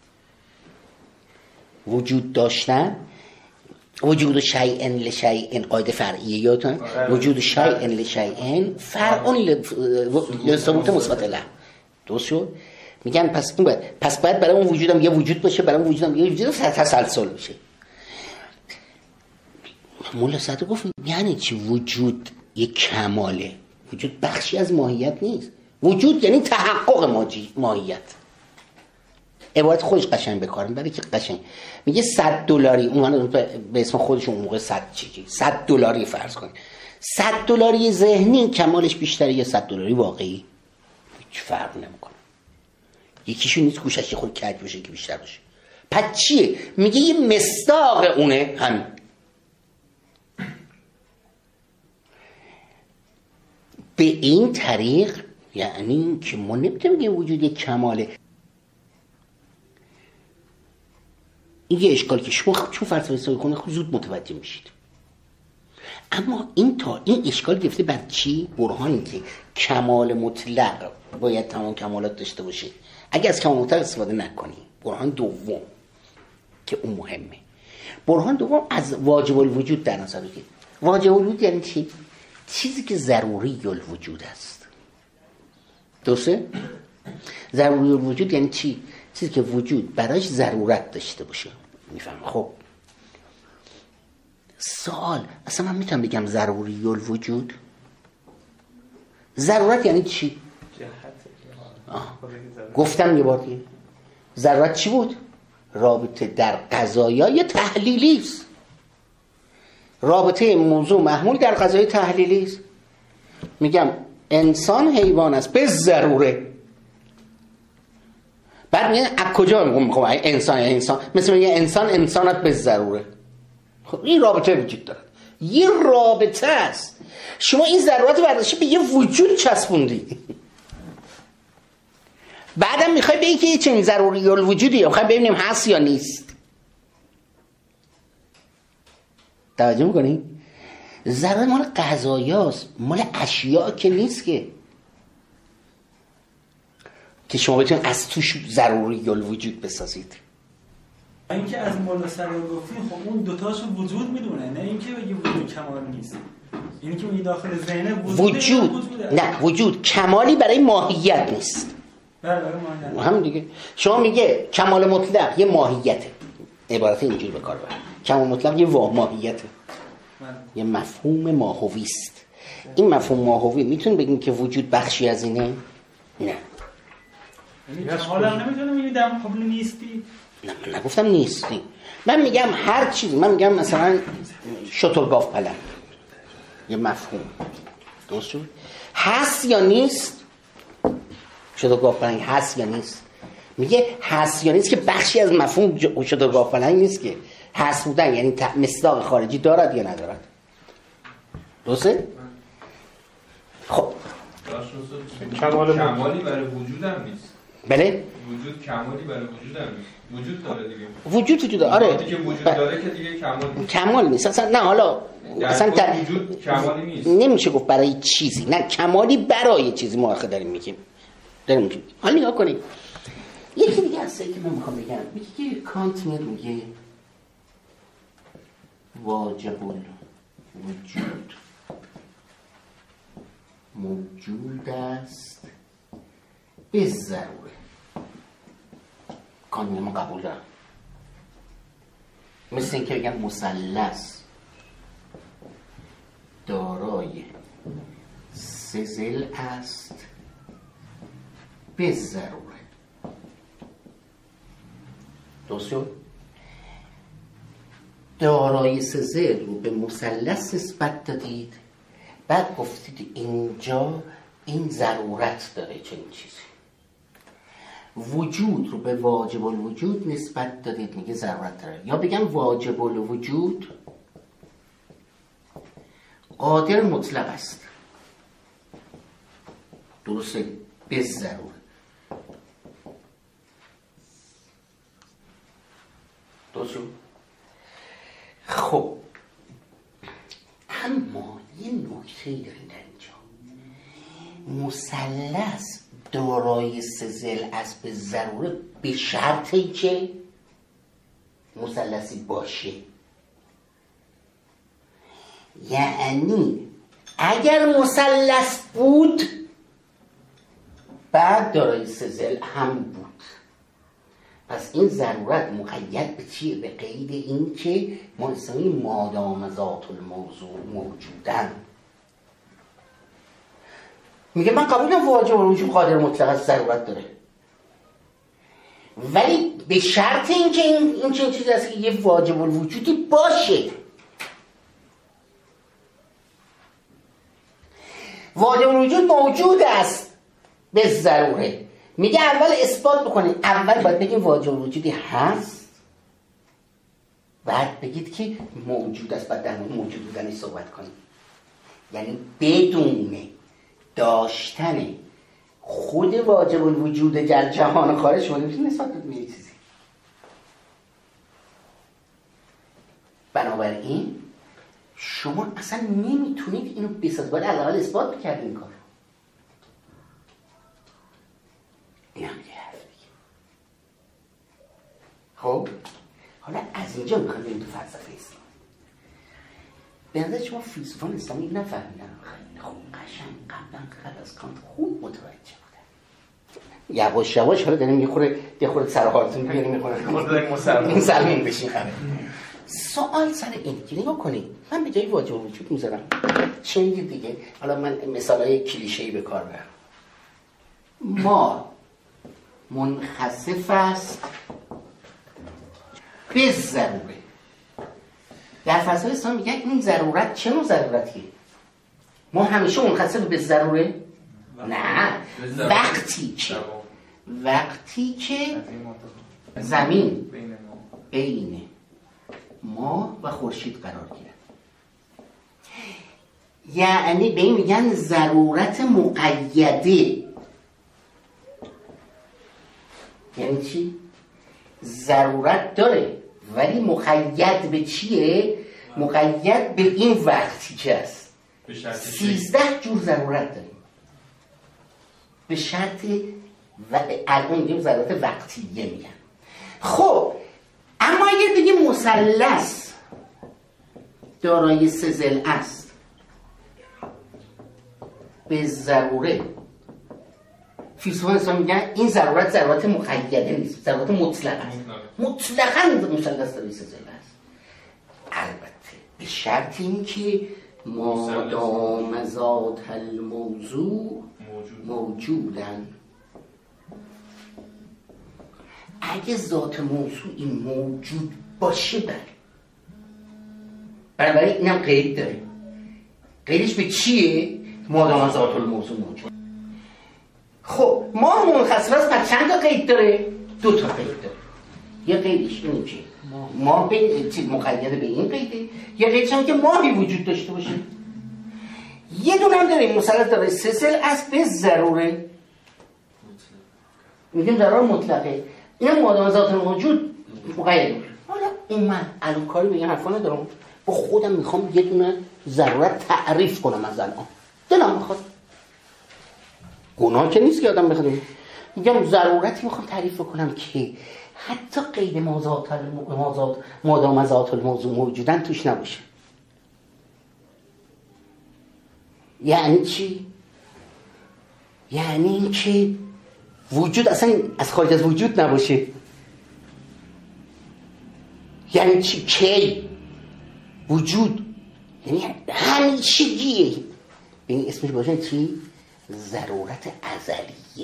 وجود داشتن، وجود شیء لشیء قاعده فرعیه یادتون، وجود شیء لشیء فرع لثبوت مثبت له. درست شد؟ میگن پس این باید برای اون وجودم یه وجود باشه، برای اون وجودم یه وجود تسلسل بشه. مولا صدر گفت یعنی چی وجود یک کماله؟ وجود بخشی از ماهیت نیست. وجود یعنی تحقق ماهیت. عبارت خودش قشنگ بکارم برای که قشنگ میگه $100 اون به اسم خودشون اون موقع 100 چیزی $100 فرض کنید. $100 ذهنی کمالش بیشتره یا $100 واقعی؟ هیچ فرق نمیکنه. یکیشون نیست گوشش خود کج باشه که بیشتر باشه. پس چیه؟ میگه یه مصداق اونه همین. به این طریق یعنی که ما نمیتونیم بگیم وجود یک کماله. این یه اشکال که شما چون فلسفه اسلامی کنه زود متوجه میشید. اما این اشکال گرفته بر چی؟ برهانی که کمال مطلق باید تمام کمالات داشته باشه. اگه از کمال مطلق استفاده نکنی، برهان دوم که اون مهمه، برهان دوم از واجب الوجود در نظر بگیرید. واجب الوجود یعنی چی؟ چیزی که ضروری الوجود است. درسته؟ ضروری الوجود یعنی چی؟ چیزی که وجود برایش ضرورت داشته باشه. میفهم؟ خب سوال، اصلا من میتونم بگم ضروری الوجود؟ ضرورت یعنی چی؟ گفتم یه بار دیگه ضرورت چی بود؟ رابطه در قضایای تحلیلی است. رابطه موضوع محمول در قضایای تحلیلی است. میگم انسان حیوان است به ضروره. بعد میگن از کجا میگم انسان مثل میگه انسانت به ضروره. خب این رابطه وجود داره، یه رابطه است. شما این ضرورت برداشتی به یه وجود چسبوندی، بعدم میخوای بگی که چنین ضروری الوجودی، میخوای ببینیم هست یا نیست. توجه میکنی؟ ضرورت مال قضایاست، مال اشیاء که نیست که شما بتونید از توش ضروری الوجود بسازید. اینکه از مولا سرور گفتین خب اون دوتاشو وجود میدونه، نه اینکه بگی وجود کمال نیست. اینی که میگی داخل ذهن وجود نه، وجود کمالی برای ماهیت نیست. برای ماهیت هم دیگه شما میگه کمال مطلق یه ماهیته، عبارت اینجوری به کار ببر. کمال مطلق یه ماهیته، یه مفهوم ماهوی است. این مفهوم ماهوی میتون بگیم که وجود بخشی از اینه؟ نه. حالا نمیتونم میگی در مقابل نیستی؟ نه من نگفتم نیستی، من میگم هر چیزی. من میگم مثلا شترگاف پلنگ یه مفهوم درست شد، هست یا نیست؟ شترگاف پلنگ هست یا نیست؟ میگه هست یا نیست که بخشی از مفهوم شترگاف پلنگ نیست که هست بودن یعنی مصداق خارجی دارد یا ندارد. درسته؟ خب کمالی برای وجود هم نیست. بله؟ وجود کمالی برای وجود هم نیست. وجود داره دیگه. وجود داره. آره. وقتی که وجود داره که دیگه کمال نیست. اصلا نه حالا اصلا وجود کمالی نیست. نمیشه گفت برای چیزی. نه کمالی برای چیزی ما آخه داریم میگیم. حالا نگاه کنید. یکی دیگه هست که من میخوام بگم. میگه که کانت میگه واجب الوجود موجود است به ضروره. کانت ما قبول دارم. مثل این که بگم مثلث دارای سه ضلع است به ضروره. درست شد؟ دارای سه ضلع رو به مثلث نسبت دادید، بعد گفتید اینجا این ضرورت داره چنین چیزی. وجود رو به واجب الوجود نسبت دادید، میگه ضرورت داره. یا بگم واجب الوجود قادر مطلق است، درسته؟ به ضرور. درست شد؟ خب اما یه نکته‌ای داریم در اینجا. مثلث دارای سه ضلع است به ضروره به شرطی که مثلثی باشه. یعنی اگر مثلث بود بعد دارای سه ضلع هم بود. پس این ضرورت مقید به چیه؟ به قید این که ما اسمی مادام ذات الموضوع موجودن. میگه من قبول دارم واجب الوجود قادر مطلق از ضرورت داره، ولی به شرط اینکه این چیزی هست که یه واجب الوجودی باشه. واجب الوجود موجود است به ضروره. میگه اول اثبات بکنید. اول باید بگیم واجب الوجودی هست، بعد بگید که موجود است، بعد در مورد موجود بودنش صحبت کنید. یعنی بدون داشتن خود واجب الوجود در جهان خارج شما نمیتونید نسبت بدید چیزی. بنابراین شما اصلا نمیتونید اینو بسازید، باید اول اثبات بکردید این کار. این هم یه حرف دیگه. خب حالا از اینجا میخوایم بریم تو فلسفه اسلام. به نظر شما فیلسوفان اسلامی نفهمیدن؟ خب قشنگ قبل از کانت خوب متوجه بودن. یواش یواش حالا داریم یه خورده سر حالتون بیاریم میکنه مسلمون بشین. سوال سر این که نگاه کنید، من به جای واجب الوجود میذارم شنیدید دیگه، حالا من مثالای کلیشه‌ای به کار برم. ما منخسف است به ضروره. در فلسفه اسلام میگن این ضرورت چه نوع ضرورتیه؟ ما همیشه منخسف به ضروره؟ نه، وقتی که زمین بین ما و خورشید قرار گیره، یعنی به این میگن ضرورت مقیده. یعنی چی؟ ضرورت داره ولی مقید به چیه؟ مقید به این وقتی که است. 13 جور ضرورت داریم به شرط و الان میگیم ضرورت وقتیه میگن. خب اما اگر دیگه مثلث دارای 3 ضلع است به ضروره، فیلسوفان اسلام میگن این ضرورت مقیده نیست، ضرورت مطلق است. مطلقاً مثلث دارای 3 ضلع است، البته به شرط اینکه مادام ذات الموضوع موجودن. اگه ذات موضوعی موجود باشه بنابراین اینم قید داره. قیدش به چیه؟ مادام ذات الموضوع موجود. خب ما منخسف است، پس چند تا قید داره؟ 2 تا قید داره. یه قیدش اینه که ما مقید به این قیده، یه قیدش هم که ماهی وجود داشته باشه. یه دونه هم داریم مثلث داره 3 ضلع است به ضروره، میگیم ضرور مطلقه. اینم مادام ذات موجود مقید. حالا من الان کاری به این حرفا ندارم، با خودم میخوام یه دونه ضرورت تعریف کنم از الان، دلم میخواد. گناه که نیست که آدم بخواد. میگم ضرورتی میخوام تعریف کنم که حتی قید مادام ذات الموضوع موجودن توش نباشه. یعنی چی؟ یعنی اینکه وجود اصلا از خارج از وجود نباشه. یعنی چی؟ کی؟ وجود یعنی همیشگیه. این اسمش باشه چی؟ ضرورت ازلیه.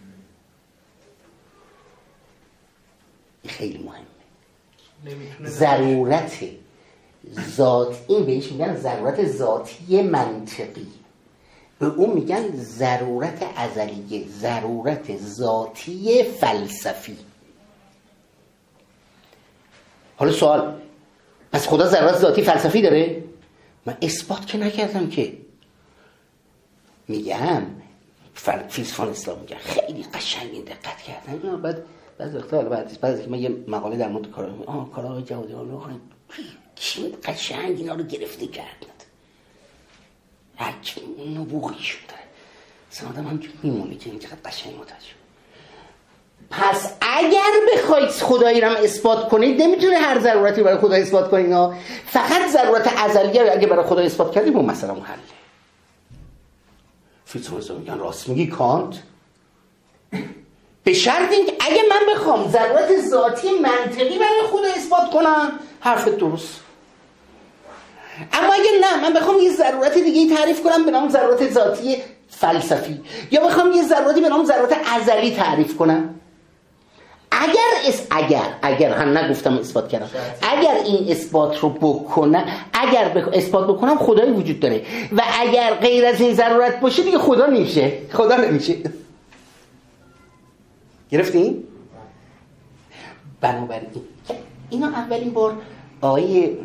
خیلی مهمه. ضرورت ذات، این بهش میگن ضرورت ذاتی منطقی، به اون میگن ضرورت ازلیه، ضرورت ذاتی فلسفی. حالا سوال، پس خدا ضرورت ذاتی فلسفی داره؟ من اثبات که نکردم که. میگم فیلسوفان اسلام میگن خیلی قشنگ این دقت کردن. بعد وقتا بعد از من یه مقاله در مورد کار آقای جوادیان رو خوندم، چی قشنگ اینا رو گرفته کردن. هرچی نبوغیشون داره اصلا آدم همچون میمونه که این چقدر قشنگ متوجه. پس اگر بخواید خدایی رو هم اثبات کنید نمیتونه هر ضرورتی برای خدا اثبات کنید، فقط ضرورت ازلیه اگه برای خدا اثبات کردیم اون مثلا اون حله. فیلسوفان میگن راست میگی کانت، به شرط اینکه اگه من بخوام ضرورت ذاتی منطقی برای خدا اثبات کنم حرفت درست. اما اگه نه، من بخوام یه ضرورت دیگه تعریف کنم به نام ضرورت ذاتی فلسفی، یا بخوام یه ضرورتی به نام ضرورت ازلی تعریف کنم، اگر هم نگفتم اثبات کردم، اگر این اثبات رو بکنم، اگر اثبات بکنم خدایی وجود داره، و اگر غیر از این ضرورت باشه دیگه خدا نمیشه. گرفتین؟ بنابراین اینا اولین بار آقای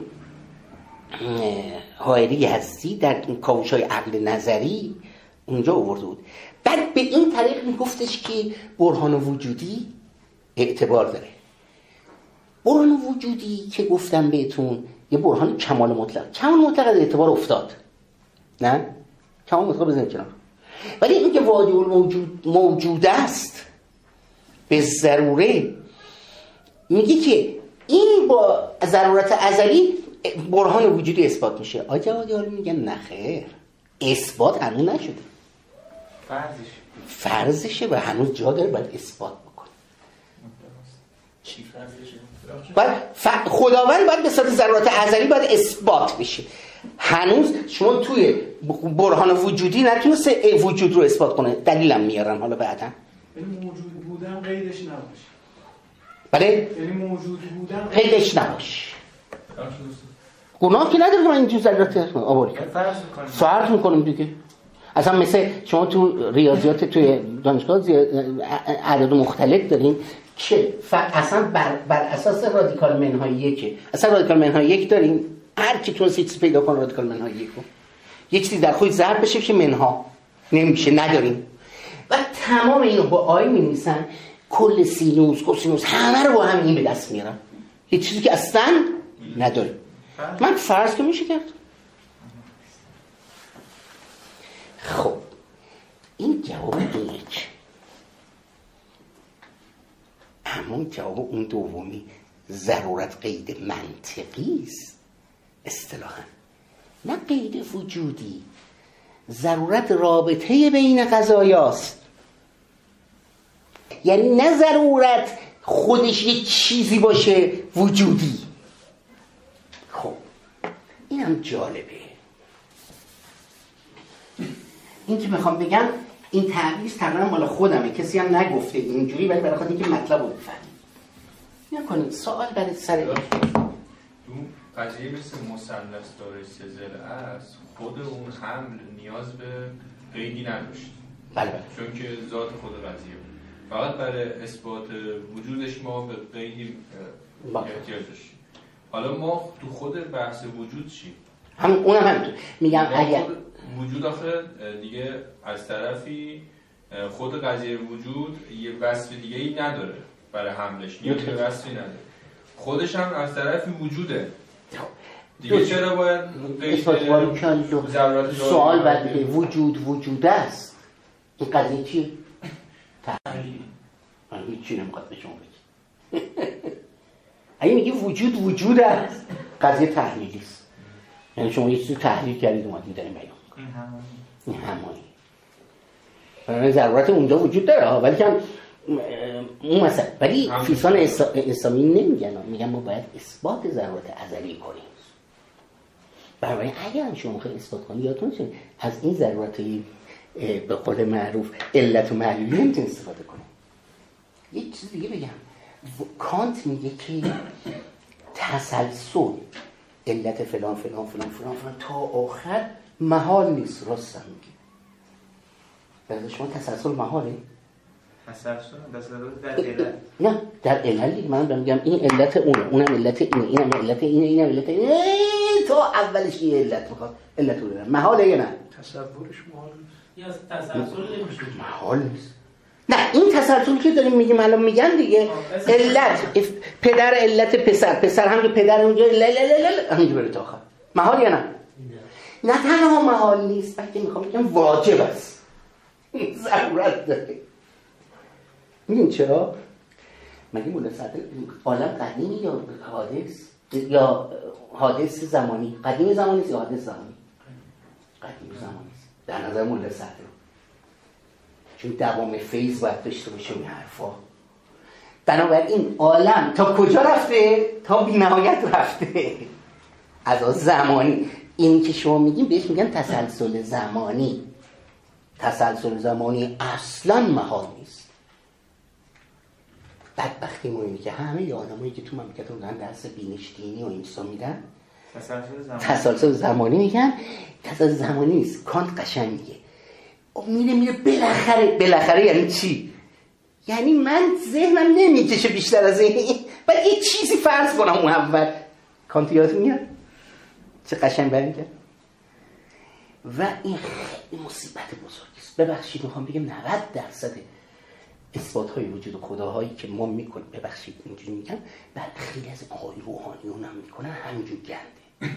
حائری هستی در کاوش‌های عقل نظری اونجا آورده بود. بعد به این طریق میگفتش که برهان وجودی اعتبار داره. برهان وجودی که گفتم بهتون یه برهان کمال مطلق از اعتبار افتاد، نه؟ کمال مطلق بزنید کنار. ولی این که واجب الموجود موجود است به ضروره، میگه که این با ضرورت ازلی برهان وجودی اثبات میشه. آقای جوادی حالا میگن نخیر، اثبات هنوز نشده، فرضشه و هنوز جا داره باید اثبات بکنه. چی فرضشه؟ خداوند باید به صورت ضرورت ازلی باید اثبات بشه. هنوز شما توی برهان وجودی نتونسته وجود رو اثبات کنه. دلیلم میارن حالا بعدا. یعنی موجود بودن قیدش نباشه. بله؟ یعنی موجود بودن قیدش نباشه. گناه که نداره که من اینجور ضرورت آوری فرض میکنیم دیگه. اصلا مثل شما تو ریاضیات توی دانشگاه عدد مختلف داریم که اصلا بر اساس رادیکال منهای یکه. اصلا رادیکال منهای یک داریم، هر کی تونست چیزی پیدا کنه رادیکال منهای یکو یک چیزی در خود ضرب بشه که منها نمیشه، نداریم. و تمام اینو با آی می‌نویسن، کل سینوس کوسینوس همه رو با هم این به دست میارن، یه چیزی که اصلا نداریم. من فرض که میشه کرد. خب این جواب این یک. اما جواب اون دومی ضرورت قید منطقی است اصطلاحاً، نه قید وجودی. ضرورت رابطه بین قضایاست، یعنی نه ضرورت خودش یک چیزی باشه وجودی. خب اینم جالبه. این که میخوام بگم این تعبیر تقریبا مال خودمه، کسی هم نگفته اینجوری، ولی برای خاطر اینکه مطلب رو بفهمید. نکنید سوال برای سر تو قضیه مثل مثلث داره سه ضلع است، خود اون حمل نیاز به قیدی نداشت. بله. چون که ذات خود قضیه بود. فقط برای اثبات وجودش ما به قیدی احتیاج داشتیم. حالا ما تو خود بحث وجود چی؟ اونم همینطور میگم. اگر وجود آخه دیگه از طرفی خود قضیه وجود یه وصف دیگه ای نداره برای حملش، یه وصفی نداره. خودش هم از طرفی وجوده دیگه. چرا باید سوال بعد که وجود است، این قضیه چیه؟ تحلیل. من هیچی نمیخواد به شما بگی. اگه میگی وجود است، قضیه تحلیلی است. یعنی شما یه چیزی تحلیل کردید اومدید داریم بیان میکنید. این همانی ضرورت اونجا وجود داره، ولی که اون مثلا ولی فیلسوفان اسلامی نمیگن، میگن ما باید اثبات ضرورت ازلی کنیم. برای اگر شما میخواید اثبات کنید یادتون باشه از این ضرورت به قول معروف علت و معلولی نمیتونید استفاده کنید. یه چیز دیگه بگم، کانت میگه که تسلسل علت فلان فلان فلان فلان فلان تا آخر محال نیست. راست میگی. برای شما تسلسل محاله؟ تسلسل در علت؟ نه در علت. من میگم این علت اونه، اونم علت اینه، اینم علت اینه، اینم علت اینه، تا اولش یه علت میخواد. علت اونه محاله یا نه؟ تصورش محال نیست. یا تسلسل نمیشه. محال نیست. نه این تسلسلی که داریم میگیم الان میگن دیگه علت پدر علت پسر هم که پدر اونجا همینجا بره تا آخر. محال یا نه؟ نه تنها محال نیست بلکه میخوام بگم واجب است. ضرورت داره. میدونی چرا؟ مگه مولا صدر عالم قدیمی یا حادث یا حادث زمانی؟ قدیم زمانی یا حادث زمانی؟ قدیم زمانی است در نظر مولا صدر، چون دوام فیض باید داشته باشه این حرفا. بنابراین عالم تا کجا رفته؟ تا بی نهایت رفته. از زمانی اینی که شما میگیم بهش میگن تسلسل زمانی. تسلسل زمانی اصلا محال نیست. بدبختی ما اینه که همه آدمایی که تو مملکت دارن درس بینش دینی و اینسا میدن تسلسل زمانی میگن. تسلسل زمانی نیست. کانت قشنگ میگه میره بالاخره یعنی چی؟ یعنی من ذهنم نمیکشه بیشتر از این، ولی یه چیزی فرض کنم اون اول. کانت یادت میاد چه قشنگ برمی کرد. و این خیلی مصیبت بزرگی است. ببخشید میخوام بگم 90% اثبات های وجود خداهایی که ما میکنیم، ببخشید اینجوری میگم، بعد خیلی از آقای روحانیون هم میکنن همینجور گنده.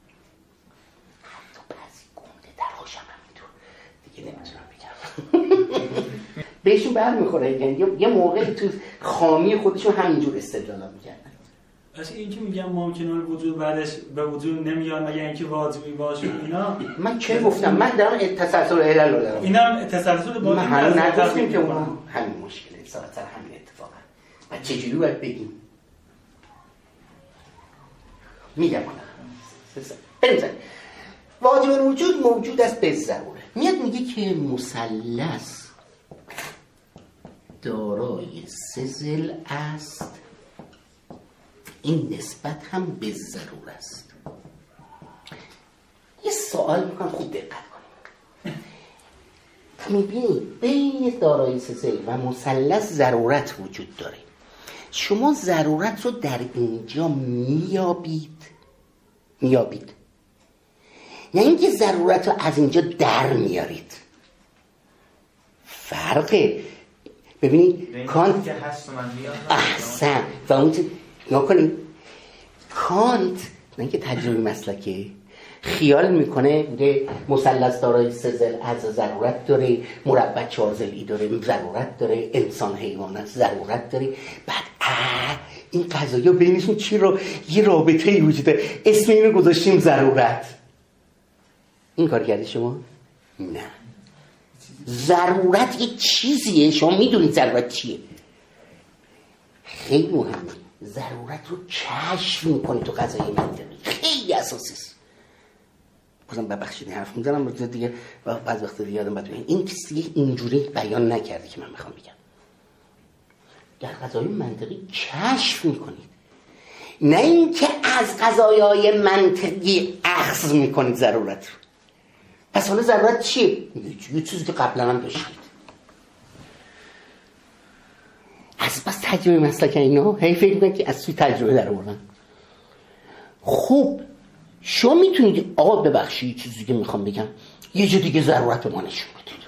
تو بعضی گنده در هاشم همینطور دیگه نمیتونم بگم. بهشون برمیخوره، یعنی یه موقعی تو خامی خودشون همینجور استدلال میکنن. اصلا این که میگم ممکنه وجود بعدش به وجود نمیاد مگر اینکه واجبی باشه اینا. من چه گفتم؟ من دارم تسلسل علل رو دارم. اینا تسلسل با من هم نگفتیم که اون همین مشکله، سر همین اتفاقا. و چجوری باید بگیم؟ میگم بنظر واجب الوجود موجود است به ضروره. میاد میگه که مثلث دارای سه ضلع است، این نسبت هم به ضرور است. یه سوال میکنم خوب دقت کنیم. میبینید بین دارای سه ضلع و مثلث ضرورت وجود داره. شما ضرورت رو در اینجا میابید نه اینکه ضرورت رو از اینجا در میارید. فرقه. ببینید کانت که هست و من میاد احسن و اون نکنید کانت نه اینکه تجربی مسلکه خیال میکنه بوده مثلث دارای سه ضلع از ضرورت داره، مربع چهار ضلعی داره ضرورت داره، انسان حیوانات ضرورت داره. بعد این قضایا بینشون چی رو یه رابطه ای وجود داره، اسم اینو گذاشتیم ضرورت. این کار کردی شما؟ نه. ضرورت یه چیزیه، شما میدونید ضرورت چیه. خیلی مهمه. ضرورت رو کشف میکنی تو قضایی منطقی، خیلی اساسی است. بازم ببخشید این حرف میزنم دیگه بعض وقت دیگه یادم بد این دیگه اینجوری بیان نکردی که من میخوام بگم. در قضایی منطقی کشف میکنید، نه اینکه از قضایای منطقی اخذ میکنید ضرورت رو. پس حالا ضرورت چیه؟ یه چیزی که قبلا هم داشتید. از بس تجربه مسلک اینا هی فکر میکنید که از توی تجربه در آوردن. خوب شما میتونید آقا ببخشید چیزی که میخوام بگم یه جا دیگه ضرورت رو ما نشون بدید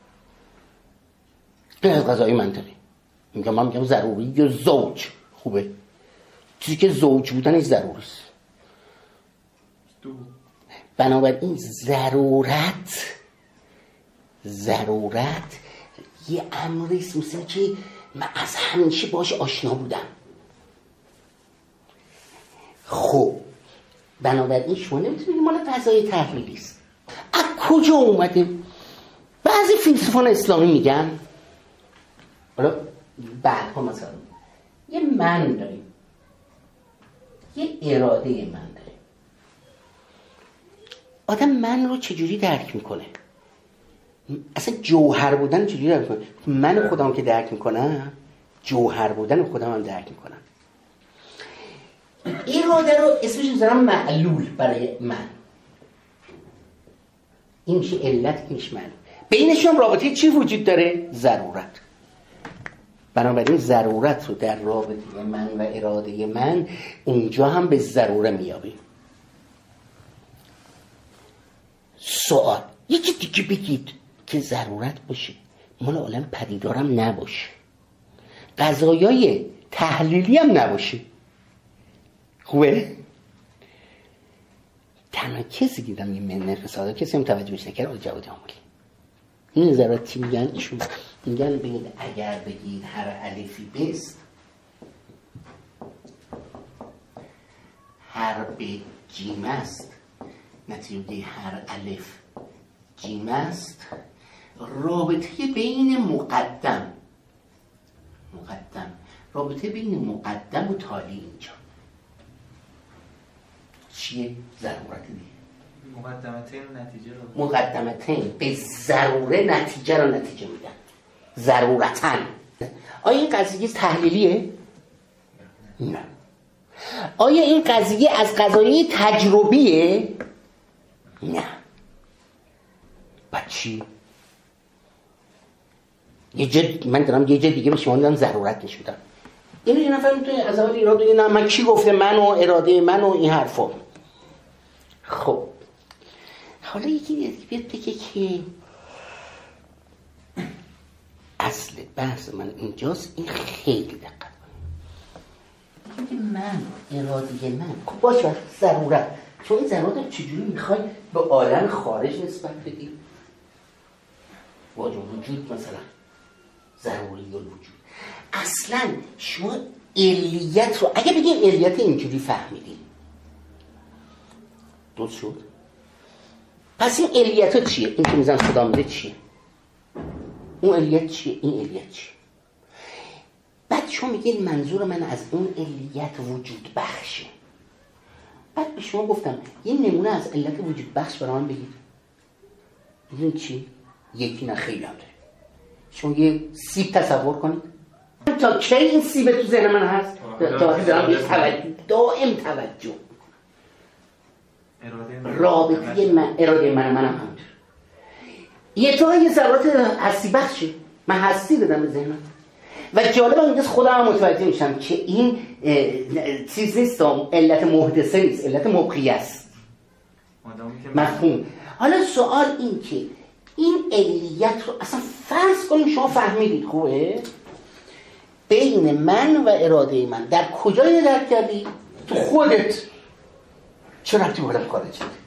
غیر از قضایی منطقی. من میگم ضروری یا زوج خوبه، چیزی که زوج بودنش ضروری است. بنابراین ضرورت یه امری است مثل که من از همیشه باش آشنا بودم. خب بنابراین شما نمیتونید مال قضای تحلیلی است. از کجا اومده؟ بعضی فیلسوفان اسلامی میگن حالا بعدها مثلا یه من داریم، یه اراده من داریم. آدم من رو چجوری درک میکنه؟ اصلا جوهر بودن چجوری درک میکنه؟ من خودم که درک میکنم جوهر بودن خودم هم درک میکنم. اراده رو اسمش میذارم معلول برای من. این میشه علت، این میشه معلول. بینشون رابطه چی وجود داره؟ ضرورت. بنابراین ضرورت رو در رابطه من و اراده من اونجا هم به ضروره میابیم. سوال یکی دیگه بگید که ضرورت باشه مال عالم پدیدارم نباشه، قضایای تحلیلی هم نباشه. خوبه؟ تنها کسی دیدم این منه فساده کسی هم توجه بشه نکرد آقای جوادی آملی. این نظرات چی میگن؟ ایشون میگن بگید اگر بگید هر الفی بست هر به جیم است، نتیجه هر الف جیم است، رابطه بین مقدم رابطه بین مقدم و تالی اینجا چیه؟ ضرورت دیگه. مقدمتین به ضروره نتیجه رو نتیجه میدن. ضرورتن. آیا این قضیه تحلیلیه؟ نه. آیا این قضیه از قضایه تجربیه؟ نه. بعد چی؟ من دارم یه جا دیگه به شما میدم ضرورت نشودم. اینو یه نفر میتونه از اول اراده نه من کی گفته من و اراده من و این حرفا. خب حالا یکی بیاد بگه که اصل بحث من اینجاست. این خیلی دقت کنید. من اراده من خب باشه ضرورت، چون این ضرورت چجوری میخوای به عالم خارج نسبت بدی؟ واجب وجود مثلا ضروری الوجود. اصلا شما علیت رو اگه بگیم علیت اینجوری فهمیدیم درست شد؟ پس این علیت ها چیه؟ این که میزن صدا میده چیه؟ اون علیت چیه؟ این علیت چیه؟ بعد شما میگین منظور من از اون علیت وجود بخشه. بعد به شما گفتم یه نمونه از علت وجود بخش برای من بگید. میدونی چی؟ یکی نه خیلی هم داره. شما یه سیب تصور کنید. تا کی این سیب تو ذهن من هست؟ دائم توجه. رابطه من، اراده منم همونطور. یه تا یه ذرات هستی بخشه. من هستی دادم به ذهنم. و جالب اینجا خودم متوجه میشم که این چیز نیست، علت محدثه نیست، علت مبقیه است. مفهوم. حالا سوال این که این علیت رو اصلا فرض کنیم شما فهمیدید، خوبه؟ بین من و اراده من در کجای درک کردی؟ تو خودت. چه ربطی باید خارج شد؟